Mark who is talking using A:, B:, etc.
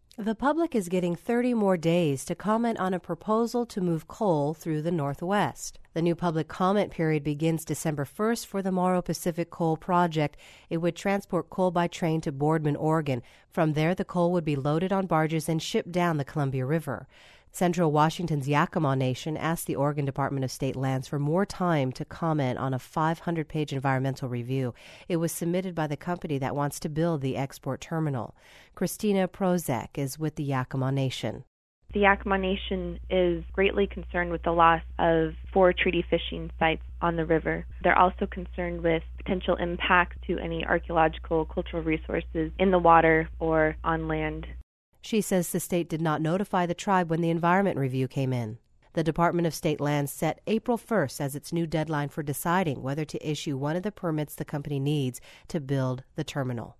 A: The public is getting 30 more days to comment on a proposal to move coal through the Northwest. The new public comment period begins December 1st for the Morrow Pacific Coal Project. It would transport coal by train to Boardman, Oregon. From there, the coal would be loaded on barges and shipped down the Columbia River. Central Washington's Yakima Nation asked the Oregon Department of State Lands for more time to comment on a 500-page environmental review. It was submitted by the company that wants to build the export terminal. Christina Prozek is with the Yakima Nation.
B: The Yakima Nation is greatly concerned with the loss of 4 treaty fishing sites on the river. They're also concerned with potential impacts to any archaeological, cultural resources in the water or on land.
A: She says the state did not notify the tribe when the environment review came in. The Department of State Lands set April 1st as its new deadline for deciding whether to issue one of the permits the company needs to build the terminal.